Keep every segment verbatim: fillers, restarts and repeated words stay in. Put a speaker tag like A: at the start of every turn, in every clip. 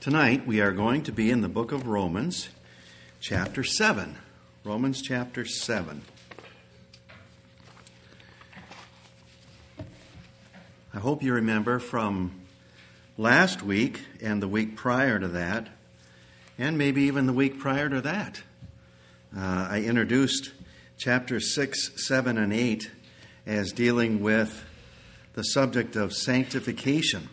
A: Tonight we are going to be in the book of Romans, chapter seven. Romans chapter seven. I hope you remember from last week and the week prior to that, and maybe even the week prior to that. Uh, I introduced chapters six, seven, and eight as dealing with the subject of sanctification.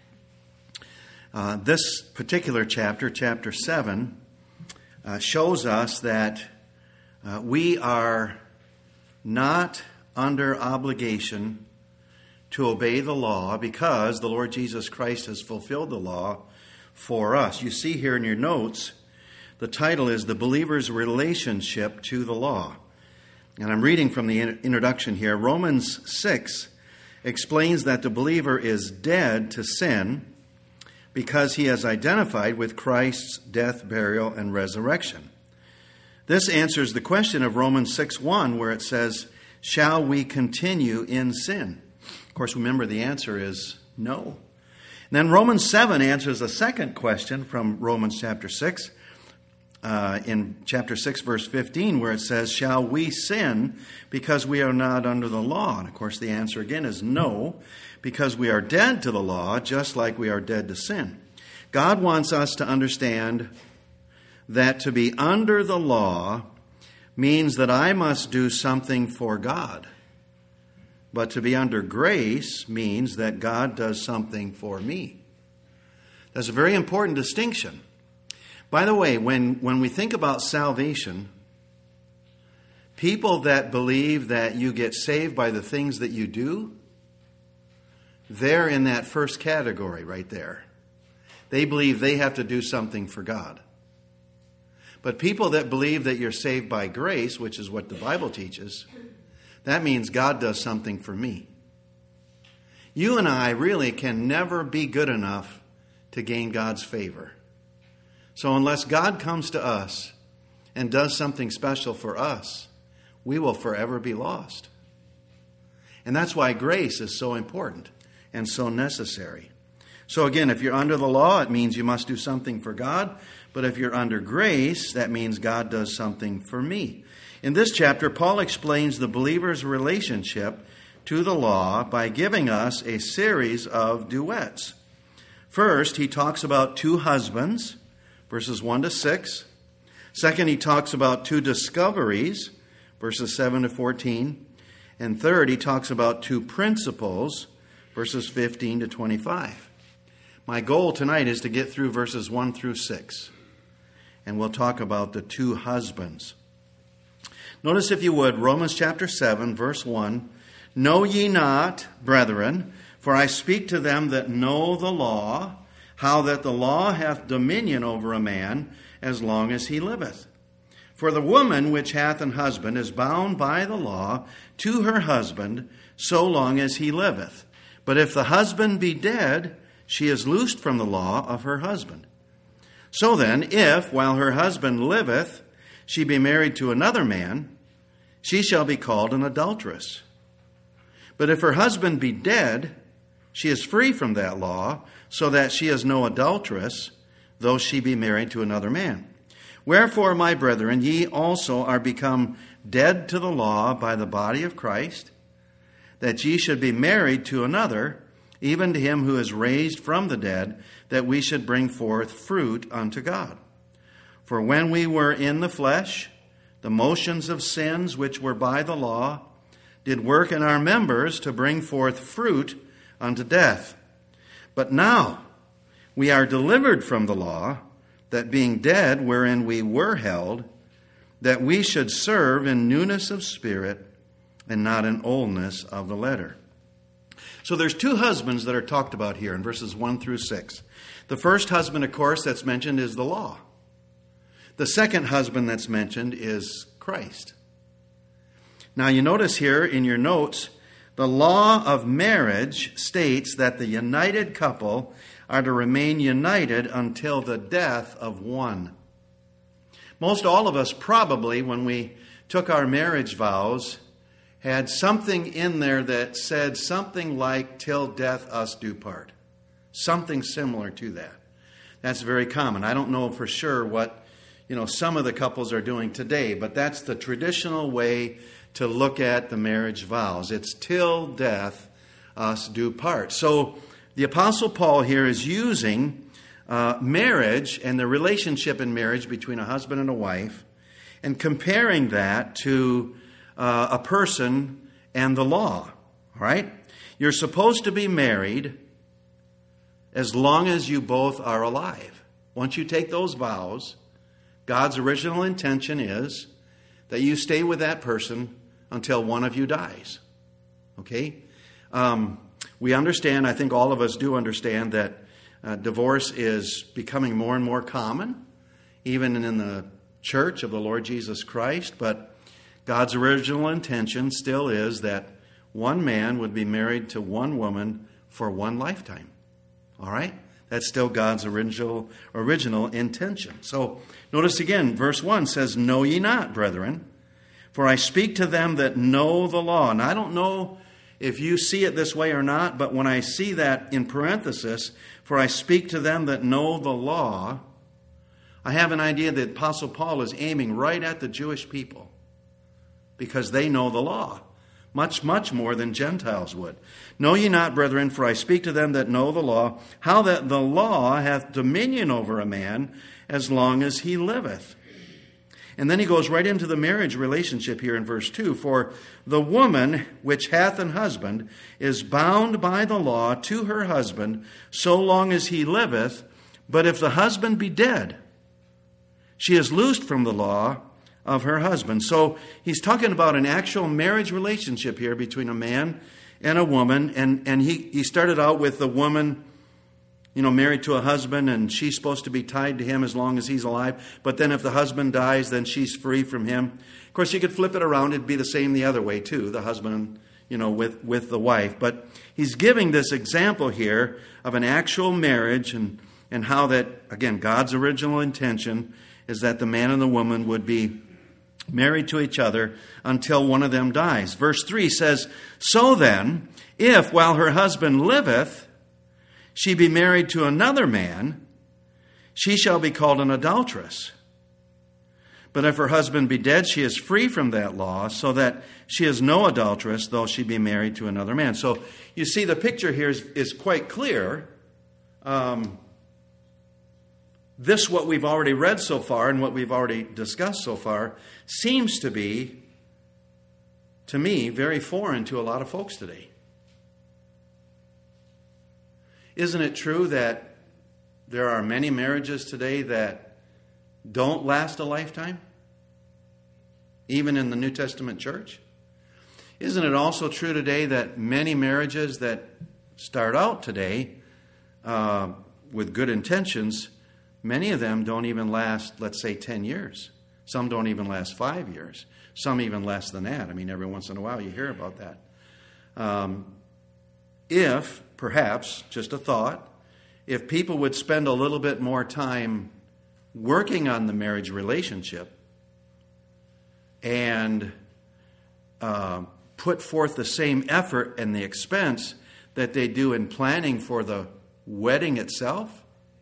A: Uh, this particular chapter, chapter seven, uh, shows us that uh, we are not under obligation to obey the law because the Lord Jesus Christ has fulfilled the law for us. You see here in your notes, the title is The Believer's Relationship to the Law. And I'm reading from the introduction here. Romans six explains that the believer is dead to sin because he has identified with Christ's death, burial, and resurrection. This answers the question of Romans six one, where it says, shall we continue in sin? Of course, remember the answer is no. And then Romans seven answers a second question from Romans chapter six, uh, in chapter six, verse fifteen, where it says, shall we sin because we are not under the law? And of course, the answer again is no, because we are dead to the law, just like we are dead to sin. God wants us to understand that to be under the law means that I must do something for God. But to be under grace means that God does something for me. That's a very important distinction. By the way, when, when we think about salvation, people that believe that you get saved by the things that you do, they're in that first category right there. They believe they have to do something for God. But people that believe that you're saved by grace, which is what the Bible teaches, that means God does something for me. You and I really can never be good enough to gain God's favor. So unless God comes to us and does something special for us, we will forever be lost. And that's why grace is so important and so necessary. So again, if you're under the law, it means you must do something for God. But if you're under grace, that means God does something for me. In this chapter, Paul explains the believer's relationship to the law by giving us a series of duets. First, he talks about two husbands, verses one to six. Second, he talks about two discoveries, verses seven to fourteen. And third, he talks about two principles, verses fifteen to twenty-five. My goal tonight is to get through verses one through six. And we'll talk about the two husbands. Notice, if you would, Romans chapter seven, verse one. Know ye not, brethren, for I speak to them that know the law, how that the law hath dominion over a man as long as he liveth. For the woman which hath an husband is bound by the law to her husband so long as he liveth. But if the husband be dead, she is loosed from the law of her husband. So then, if, while her husband liveth, she be married to another man, she shall be called an adulteress. But if her husband be dead, she is free from that law, so that she is no adulteress, though she be married to another man. Wherefore, my brethren, ye also are become dead to the law by the body of Christ, that ye should be married to another, even to him who is raised from the dead, that we should bring forth fruit unto God. For when we were in the flesh, the motions of sins which were by the law did work in our members to bring forth fruit unto death. But now we are delivered from the law, that being dead wherein we were held, that we should serve in newness of spirit and not in oldness of the letter. So there's two husbands that are talked about here in verses one through six. The first husband, of course, that's mentioned is the law. The second husband that's mentioned is Christ. Now you notice here in your notes, the law of marriage states that the united couple are to remain united until the death of one. Most all of us probably, when we took our marriage vows, had something in there that said something like, till death us do part. Something similar to that. That's very common. I don't know for sure what, you know, some of the couples are doing today, but that's the traditional way to look at the marriage vows. It's till death us do part. So the Apostle Paul here is using uh, marriage and the relationship in marriage between a husband and a wife and comparing that to uh, a person and the law. All right? You're supposed to be married as long as you both are alive. Once you take those vows, God's original intention is that you stay with that person until one of you dies. Okay? Um, we understand, I think all of us do understand, that uh, divorce is becoming more and more common, even in the church of the Lord Jesus Christ. But God's original intention still is that one man would be married to one woman for one lifetime. All right? That's still God's original original intention. So notice again, verse one says, "Know ye not, brethren, for I speak to them that know the law." And I don't know if you see it this way or not, but when I see that in parenthesis, "For I speak to them that know the law," I have an idea that Apostle Paul is aiming right at the Jewish people because they know the law. Much, much more than Gentiles would. "Know ye not, brethren, for I speak to them that know the law, how that the law hath dominion over a man as long as he liveth." And then he goes right into the marriage relationship here in verse two. "For the woman which hath an husband is bound by the law to her husband so long as he liveth. But if the husband be dead, she is loosed from the law of her husband." So he's talking about an actual marriage relationship here between a man and a woman. And, and he, he started out with the woman, you know, married to a husband, and she's supposed to be tied to him as long as he's alive. But then if the husband dies, then she's free from him. Of course, you could flip it around. It'd be the same the other way, too, the husband, you know, with, with the wife. But he's giving this example here of an actual marriage and, and how that, again, God's original intention is that the man and the woman would be married to each other until one of them dies. Verse three says, "So then, if while her husband liveth, she be married to another man, she shall be called an adulteress. But if her husband be dead, she is free from that law, so that she is no adulteress, though she be married to another man." So you see, the picture here is, is quite clear. Um, this, what we've already read so far and what we've already discussed so far, seems to be, to me, very foreign to a lot of folks today. Isn't it true that there are many marriages today that don't last a lifetime? Even in the New Testament church? Isn't it also true today that many marriages that start out today uh, with good intentions, many of them don't even last, let's say, ten years. Some don't even last five years. Some even less than that. I mean, every once in a while you hear about that. Um, if, perhaps, just a thought, if people would spend a little bit more time working on the marriage relationship and uh, put forth the same effort and the expense that they do in planning for the wedding itself,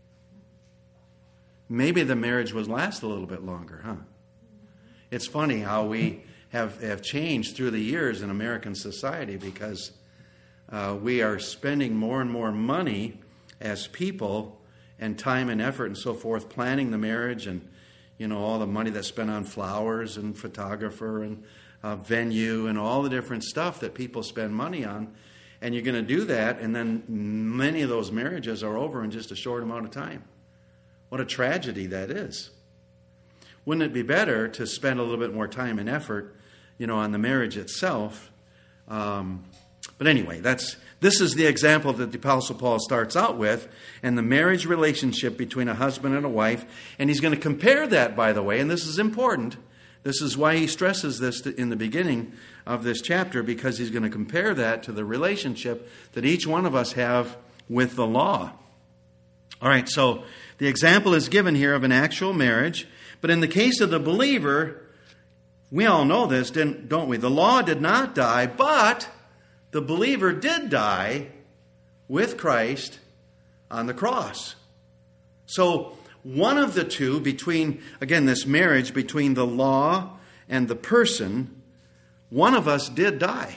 A: maybe the marriage would last a little bit longer, huh? It's funny how we have, have changed through the years in American society because uh, we are spending more and more money as people and time and effort and so forth planning the marriage, and you know all the money that's spent on flowers and photographer and uh, venue and all the different stuff that people spend money on. And you're going to do that, and then many of those marriages are over in just a short amount of time. What a tragedy that is. Wouldn't it be better to spend a little bit more time and effort, you know, on the marriage itself? Um, but anyway, that's this is the example that the Apostle Paul starts out with, and the marriage relationship between a husband and a wife. And he's going to compare that, by the way, and this is important. This is why he stresses this in the beginning of this chapter, because he's going to compare that to the relationship that each one of us have with the law. All right, so the example is given here of an actual marriage. But in the case of the believer, we all know this, didn't, don't we? The law did not die, but the believer did die with Christ on the cross. So one of the two, between, again, this marriage between the law and the person, one of us did die.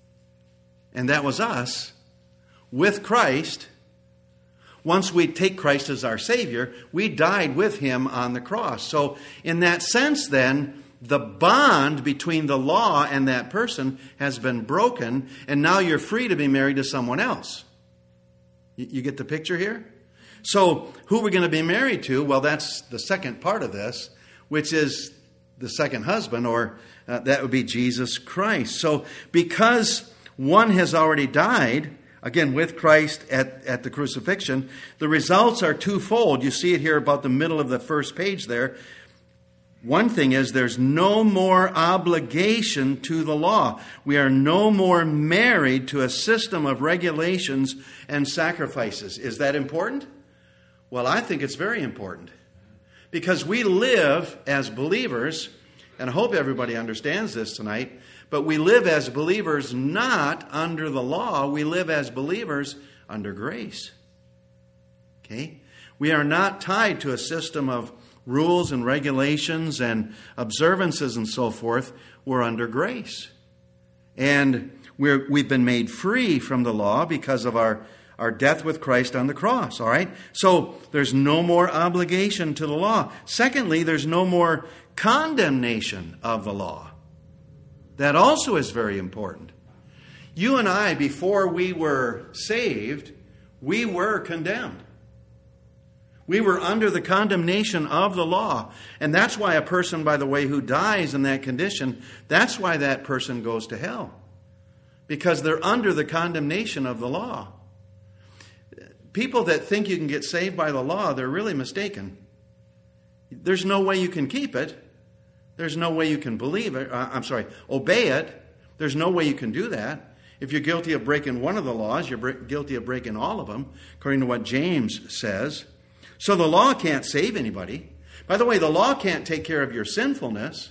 A: And that was us with Christ. Once we take Christ as our Savior, we died with Him on the cross. So in that sense then, the bond between the law and that person has been broken, and now you're free to be married to someone else. You get the picture here? So who we're going to be married to, well, that's the second part of this, which is the second husband, or uh, that would be Jesus Christ. So because one has already died, again, with Christ at, at the crucifixion, the results are twofold. You see it here about the middle of the first page there. One thing is there's no more obligation to the law. We are no more married to a system of regulations and sacrifices. Is that important? Well, I think it's very important. Because we live as believers, and I hope everybody understands this tonight, but we live as believers not under the law. We live as believers under grace. Okay? We are not tied to a system of rules and regulations and observances and so forth. We're under grace. And we're, we've been made free from the law because of our, our death with Christ on the cross. All right? So there's no more obligation to the law. Secondly, there's no more condemnation of the law. That also is very important. You and I, before we were saved, we were condemned. We were under the condemnation of the law. And that's why a person, by the way, who dies in that condition, that's why that person goes to hell. Because they're under the condemnation of the law. People that think you can get saved by the law, they're really mistaken. There's no way you can keep it. There's no way you can believe it. Uh, I'm sorry, obey it. There's no way you can do that. If you're guilty of breaking one of the laws, you're bre- guilty of breaking all of them, according to what James says. So the law can't save anybody. By the way, the law can't take care of your sinfulness.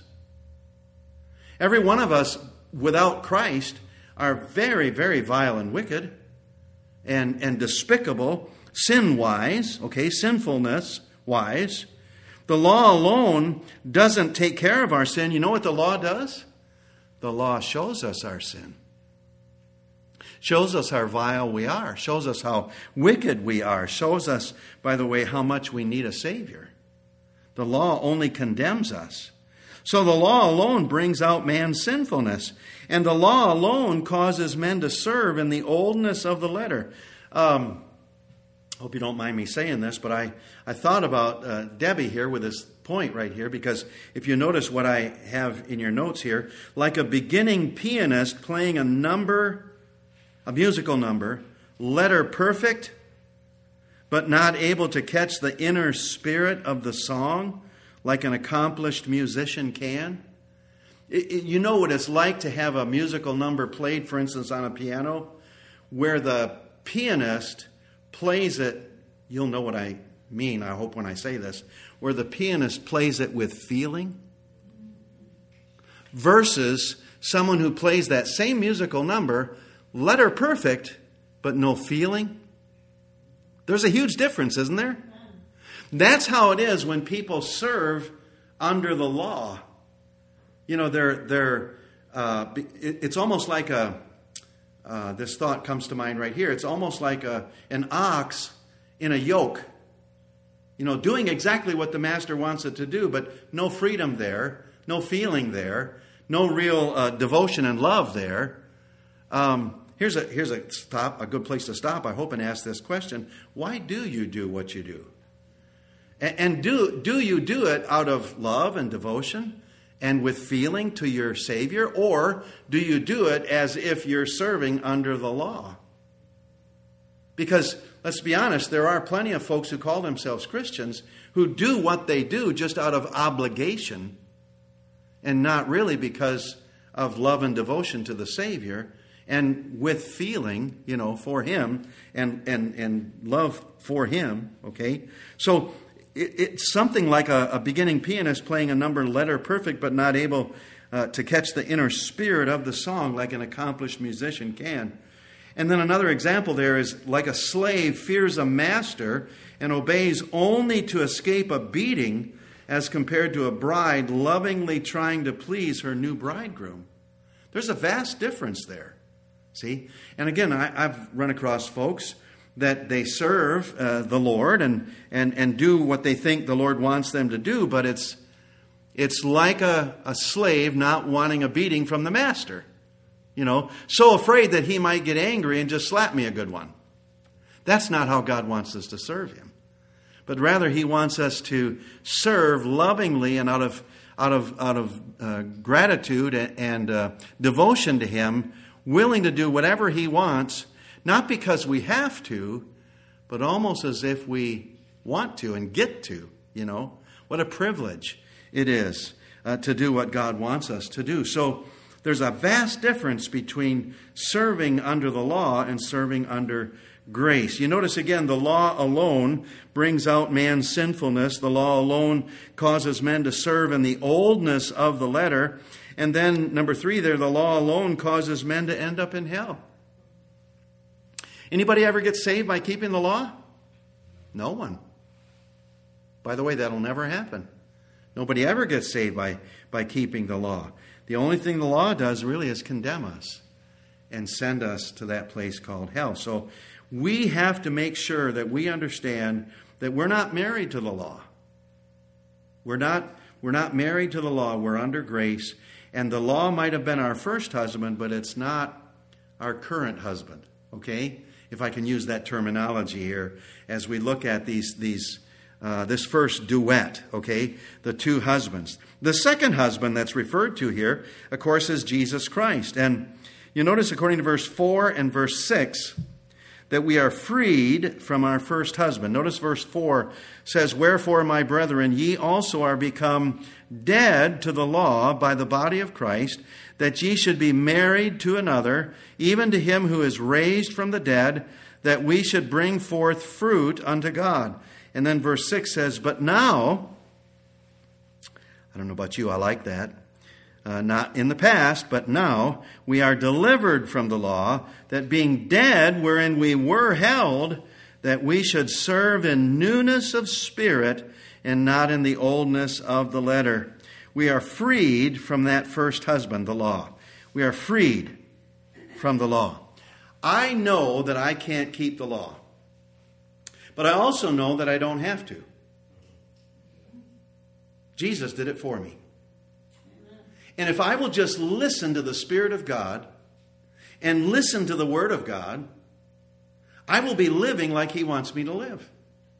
A: Every one of us, without Christ, are very, very vile and wicked and, and despicable, sin-wise, okay, sinfulness-wise. The law alone doesn't take care of our sin. You know what the law does? The law shows us our sin. Shows us how vile we are. Shows us how wicked we are. Shows us, by the way, how much we need a Savior. The law only condemns us. So the law alone brings out man's sinfulness. And the law alone causes men to serve in the oldness of the letter. Um, hope you don't mind me saying this, but I, I thought about uh, Debbie here with this point right here, because if you notice what I have in your notes here, like a beginning pianist playing a number, a musical number, letter perfect, but not able to catch the inner spirit of the song like an accomplished musician can. It, it, you know what it's like to have a musical number played, for instance, on a piano, where the pianist plays it, you'll know what I mean, I hope, when I say this, where the pianist plays it with feeling, versus someone who plays that same musical number, letter perfect, but no feeling. There's a huge difference, isn't there? That's how it is when people serve under the law. You know, they're they're. Uh, it, it's almost like a. Uh, this thought comes to mind right here. It's almost like a an ox in a yoke. You know, doing exactly what the master wants it to do, but no freedom there, no feeling there, no real uh, devotion and love there. Um, here's a here's a stop, a good place to stop, I hope, and ask this question: why do you do what you do? And, and do do you do it out of love and devotion and with feeling to your Savior, or do you do it as if you're serving under the law? Because let's be honest, there are plenty of folks who call themselves Christians who do what they do just out of obligation and not really because of love and devotion to the Savior, and with feeling, you know, for Him and, and, and love for Him, okay? So it, it's something like a, a beginning pianist playing a number letter perfect but not able uh, to catch the inner spirit of the song like an accomplished musician can. And then another example there is like a slave fears a master and obeys only to escape a beating as compared to a bride lovingly trying to please her new bridegroom. There's a vast difference there. See? And again, I, I've run across folks that they serve uh, the Lord and, and, and do what they think the Lord wants them to do, but it's it's like a, a slave not wanting a beating from the master. You know, so afraid that he might get angry and just slap me a good one. That's not how God wants us to serve him. But rather he wants us to serve lovingly and out of out of out of uh, gratitude and, and uh, devotion to him, willing to do whatever he wants, not because we have to, but almost as if we want to and get to, you know. What a privilege it is uh, to do what God wants us to do. So there's a vast difference between serving under the law and serving under grace. You notice again, the law alone brings out man's sinfulness. The law alone causes men to serve in the oldness of the letter. And then number three there, the law alone causes men to end up in hell. Anybody ever get saved by keeping the law? No one. By the way, that'll never happen. Nobody ever gets saved by, by keeping the law. The only thing the law does really is condemn us and send us to that place called hell. So we have to make sure that we understand that we're not married to the law. We're not, we're not married to the law. We're under grace. And the law might have been our first husband, but it's not our current husband. Okay? If I can use that terminology here as we look at these these uh, this first duet, okay? The two husbands. The second husband that's referred to here, of course, is Jesus Christ. And you notice according to verse four and verse six that we are freed from our first husband. Notice verse four says, "Wherefore, my brethren, ye also are become dead to the law by the body of Christ, that ye should be married to another, even to him who is raised from the dead, that we should bring forth fruit unto God." And then verse six says, "But now," I don't know about you, I like that. Uh, not in the past, but now we are delivered from the law, that being dead wherein we were held, that we should serve in newness of spirit and not in the oldness of the letter. We are freed from that first husband, the law. We are freed from the law. I know that I can't keep the law, but I also know that I don't have to. Jesus did it for me. And if I will just listen to the Spirit of God and listen to the Word of God, I will be living like He wants me to live.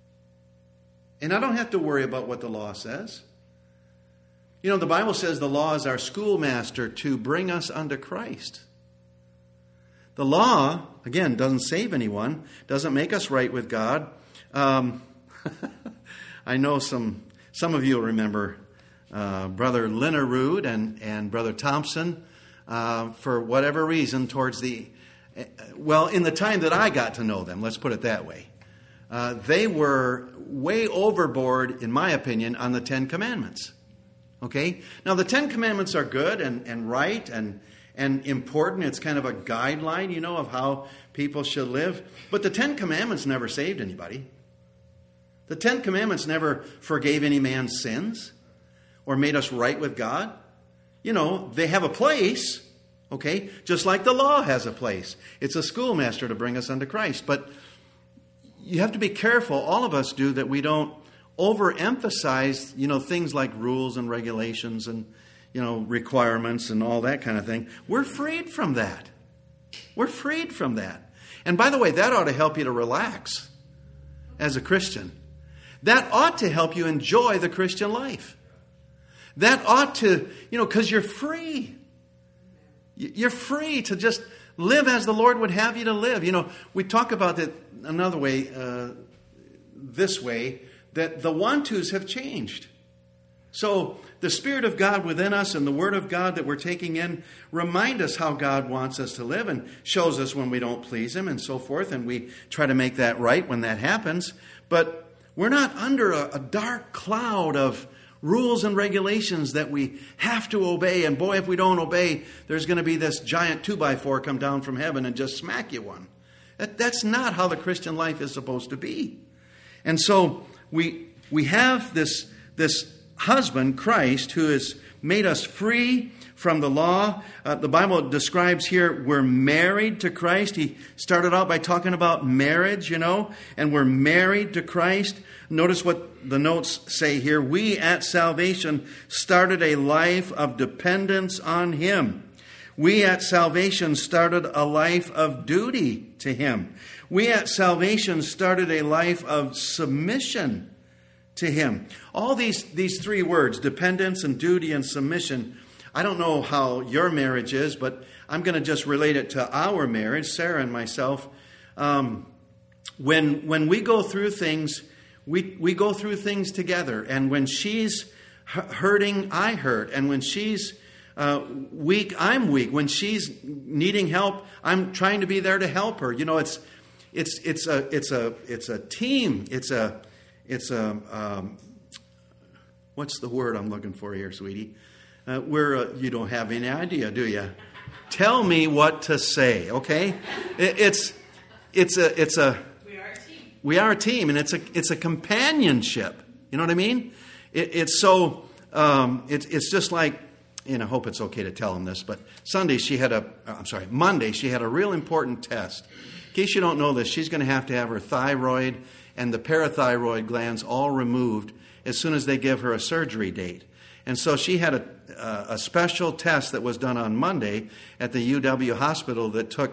A: And I don't have to worry about what the law says. You know, the Bible says the law is our schoolmaster to bring us unto Christ. The law, again, doesn't save anyone, doesn't make us right with God. Um, I know some some of you will remember Uh, Brother Linnerud and, and Brother Thompson, uh, for whatever reason, towards the, uh, well, in the time that I got to know them, let's put it that way, uh, they were way overboard, in my opinion, on the Ten Commandments. Okay? Now, the Ten Commandments are good and, and right and, and important. It's kind of a guideline, you know, of how people should live. But the Ten Commandments never saved anybody. The Ten Commandments never forgave any man's sins or made us right with God. You know, they have a place, okay? Just like the law has a place. It's a schoolmaster to bring us unto Christ. But you have to be careful, all of us do, that we don't overemphasize, you know, things like rules and regulations and, you know, requirements and all that kind of thing. We're freed from that. We're freed from that. And by the way, that ought to help you to relax as a Christian. That ought to help you enjoy the Christian life. That ought to, you know, because you're free. You're free to just live as the Lord would have you to live. You know, we talk about it another way, uh, this way, that the want-tos have changed. So the Spirit of God within us and the Word of God that we're taking in remind us how God wants us to live and shows us when we don't please Him and so forth. And we try to make that right when that happens. But we're not under a, a dark cloud of rules and regulations that we have to obey. And boy, if we don't obey, there's going to be this giant two by four come down from heaven and just smack you one. That, that's not how the Christian life is supposed to be. And so we we have this, this husband, Christ, who has made us free from the law. Uh, the Bible describes here we're married to Christ. He started out by talking about marriage, you know, and we're married to Christ. Notice what the notes say here. We at salvation started a life of dependence on Him. We at salvation started a life of duty to Him. We at salvation started a life of submission to Him. All these, these three words, dependence and duty and submission, I don't know how your marriage is, but I'm going to just relate it to our marriage, Sarah and myself. Um, when when we go through things, we, we go through things together. And when she's hurting, I hurt. And when she's uh, weak, I'm weak. When she's needing help, I'm trying to be there to help her. You know, it's it's it's a it's a it's a team. It's a it's a um, what's the word I'm looking for here, sweetie? Uh, we're uh, you don't have any idea, do you? Tell me what to say, okay? It, it's it's a it's a we are a team. We are a team, and it's a it's a companionship. You know what I mean? It, it's so um, it's it's just like, and I hope it's okay to tell them this, but Sunday she had a I'm sorry Monday she had a real important test. In case you don't know this, she's going to have to have her thyroid and the parathyroid glands all removed as soon as they give her a surgery date. And so she had a, uh, a special test that was done on Monday at the U W hospital that took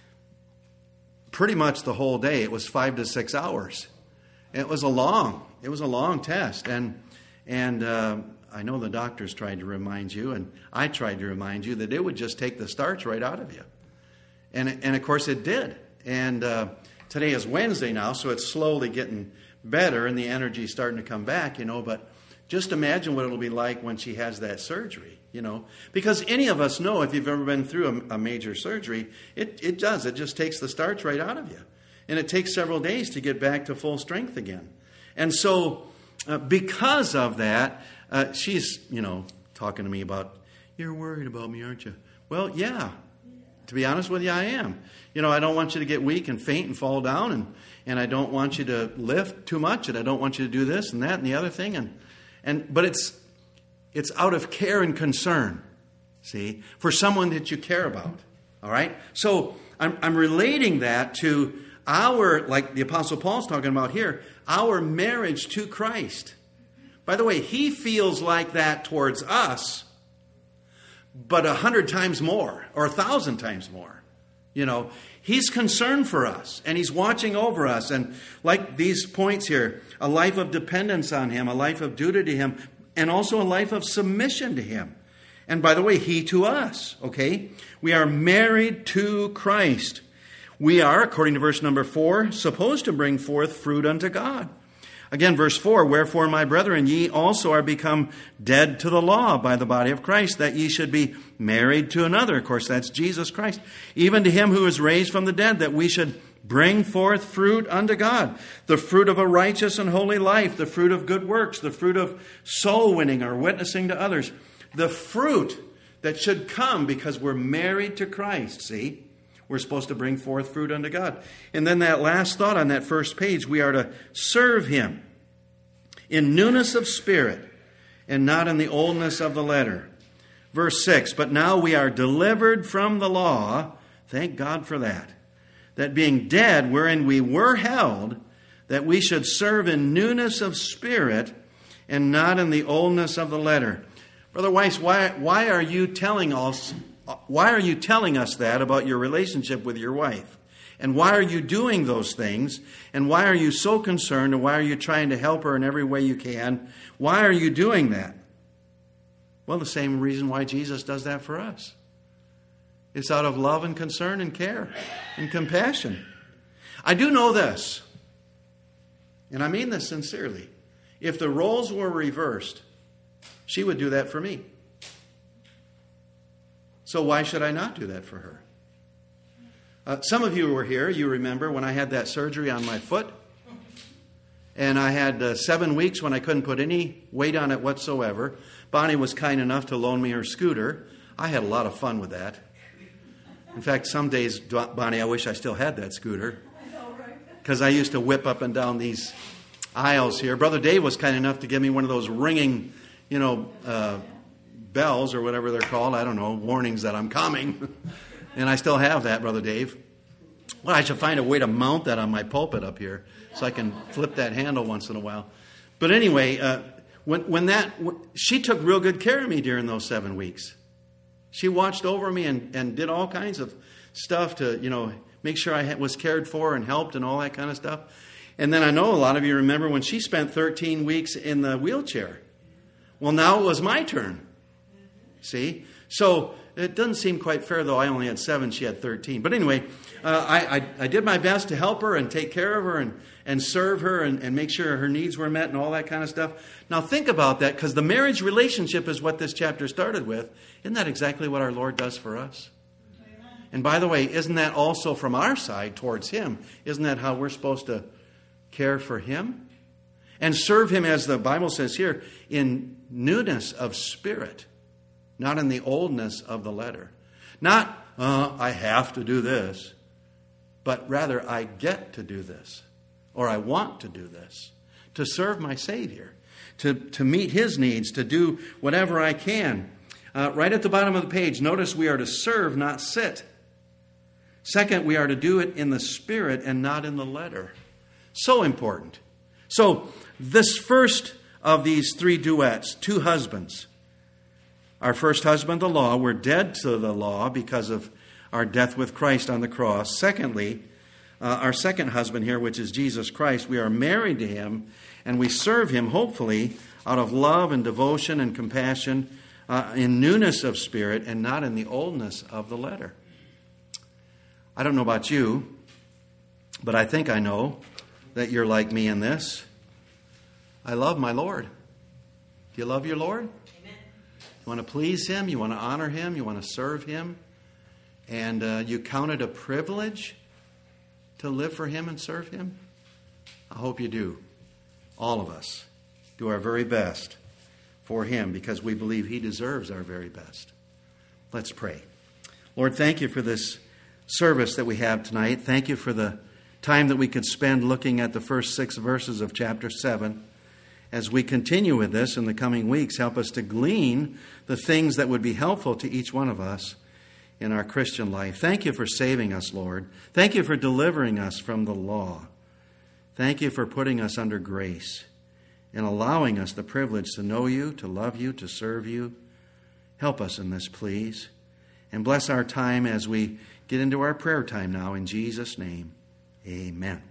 A: pretty much the whole day. It was five to six hours. It was a long, it was a long test. And and uh, I know the doctors tried to remind you, and I tried to remind you that it would just take the starch right out of you. And and of course it did. And uh, today is Wednesday now, so it's slowly getting better, and the energy's starting to come back, you know, but just imagine what it'll be like when she has that surgery, you know. Because any of us know, if you've ever been through a, a major surgery, it, it does. It just takes the starch right out of you. And it takes several days to get back to full strength again. And so uh, because of that, uh, she's, you know, talking to me about, you're worried about me, aren't you? Well, yeah. To be honest with you, I am. You know, I don't want you to get weak and faint and fall down, and, and I don't want you to lift too much, and I don't want you to do this and that and the other thing, and And but it's it's out of care and concern, see, for someone that you care about. All right? So I'm I'm relating that to our, like the Apostle Paul's talking about here, our marriage to Christ. By the way, he feels like that towards us, but a hundred times more or a thousand times more. You know, he's concerned for us, and he's watching over us. And like these points here, a life of dependence on him, a life of duty to him, and also a life of submission to him. And by the way, he to us, okay? We are married to Christ. We are, according to verse number four, supposed to bring forth fruit unto God. Again, verse four, wherefore, my brethren, ye also are become dead to the law by the body of Christ, that ye should be married to another. Of course, that's Jesus Christ. Even to him who is raised from the dead, that we should bring forth fruit unto God. The fruit of a righteous and holy life, the fruit of good works, the fruit of soul winning or witnessing to others. The fruit that should come because we're married to Christ, see? We're supposed to bring forth fruit unto God. And then that last thought on that first page, we are to serve him in newness of spirit and not in the oldness of the letter. Verse six, but now we are delivered from the law, thank God for that, that being dead wherein we were held, that we should serve in newness of spirit and not in the oldness of the letter. Brother Weiss, why, why are you telling us Why are you telling us that about your relationship with your wife? And why are you doing those things? And why are you so concerned? And why are you trying to help her in every way you can? Why are you doing that? Well, the same reason why Jesus does that for us. It's out of love and concern and care and compassion. I do know this, and I mean this sincerely. If the roles were reversed, she would do that for me. So why should I not do that for her? Uh, some of you were here, you remember when I had that surgery on my foot. And I had uh, seven weeks when I couldn't put any weight on it whatsoever. Bonnie was kind enough to loan me her scooter. I had a lot of fun with that. In fact, some days, Bonnie, I wish I still had that scooter. Because I used to whip up and down these aisles here. Brother Dave was kind enough to give me one of those ringing, you know, uh, bells or whatever they're called. I don't know, warnings that I'm coming. And I still have that, Brother Dave. Well, I should find a way to mount that on my pulpit up here so I can flip that handle once in a while. But anyway, uh, when when that she took real good care of me during those seven weeks. She watched over me and, and did all kinds of stuff to, you know, make sure I was cared for and helped and all that kind of stuff. And then I know a lot of you remember when she spent thirteen weeks in the wheelchair. Well, now it was my turn. See? So it doesn't seem quite fair, though. I only had seven. She had thirteen. But anyway, uh, I, I, I did my best to help her and take care of her and, and serve her and, and make sure her needs were met and all that kind of stuff. Now think about that, because the marriage relationship is what this chapter started with. Isn't that exactly what our Lord does for us? Amen. And by the way, isn't that also from our side towards Him? Isn't that how we're supposed to care for Him? And serve Him, as the Bible says here, in newness of spirit. Not in the oldness of the letter. Not, uh, I have to do this. But rather, I get to do this. Or I want to do this. To serve my Savior. To, to meet His needs. To do whatever I can. Uh, right at the bottom of the page, notice we are to serve, not sit. Second, we are to do it in the Spirit and not in the letter. So important. So, this first of these three duets, two husbands. Our first husband, the law, we're dead to the law because of our death with Christ on the cross. Secondly, uh, our second husband here, which is Jesus Christ, we are married to Him and we serve Him, hopefully, out of love and devotion and compassion, uh, in newness of spirit and not in the oldness of the letter. I don't know about you, but I think I know that you're like me in this. I love my Lord. Do you love your Lord? You want to please Him, you want to honor Him, you want to serve Him, and uh, you count it a privilege to live for Him and serve Him? I hope you do. All of us do our very best for Him because we believe He deserves our very best. Let's pray. Lord, thank You for this service that we have tonight. Thank You for the time that we could spend looking at the first six verses of chapter seven. As we continue with this in the coming weeks, help us to glean the things that would be helpful to each one of us in our Christian life. Thank You for saving us, Lord. Thank You for delivering us from the law. Thank You for putting us under grace and allowing us the privilege to know You, to love You, to serve You. Help us in this, please. And bless our time as we get into our prayer time now. In Jesus' name, amen.